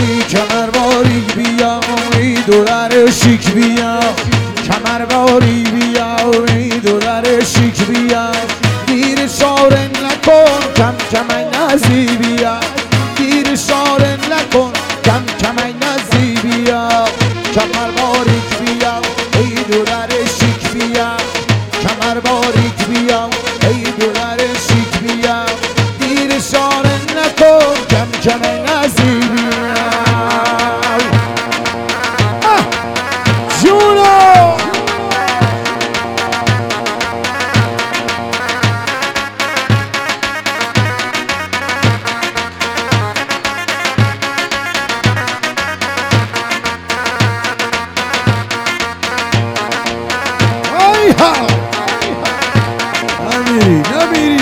ای کمر باریک بیا ای دلار شیک بیا کمر باریک بیا ای دلار شیک بیا دیر شارن نکن کم کمی نزی بیا دیر شارن نکن کم کمی نزی بیا کمر باریک بیا ای دلار شیک بیا کمر باریک بیا ای دلار شیک بیا دیر شارن نکن کم کمی نزی بیا جونو نمیری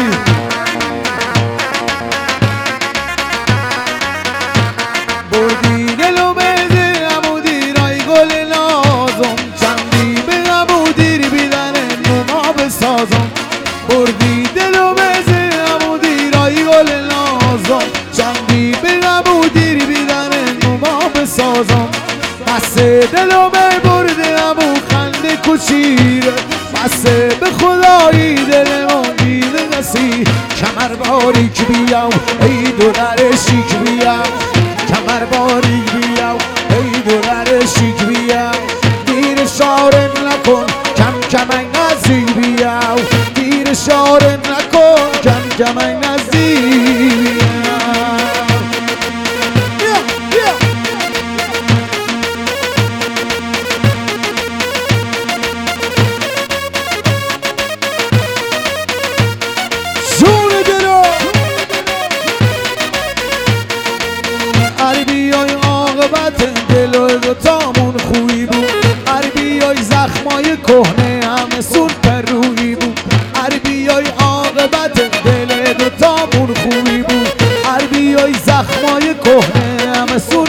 بردی دلو بده امو دیرای گل نازم چندی به امو دیر بیدن نوما بسازم بردی دلو بده امو دیرای گل نازم چندی به امو دیر بیدن نوما بسازم بسه دلو برده امو خنده کچیره بسه به خدایی دلمون دیده نسی کمر باریک بیاو ای دلار شیک بیاو کمر باریک بیاو ای دلار شیک بیاو دیر شارن نکن کم کمی نزی بیاو دیر شارن نکن کم کمی نزی دل دوتامون خوبی بود عربیای زخمای کهنه همه سون پرویی بود عربیای عاقبت دل دوتامون خوبی بود عربیای زخمای کهنه همه سون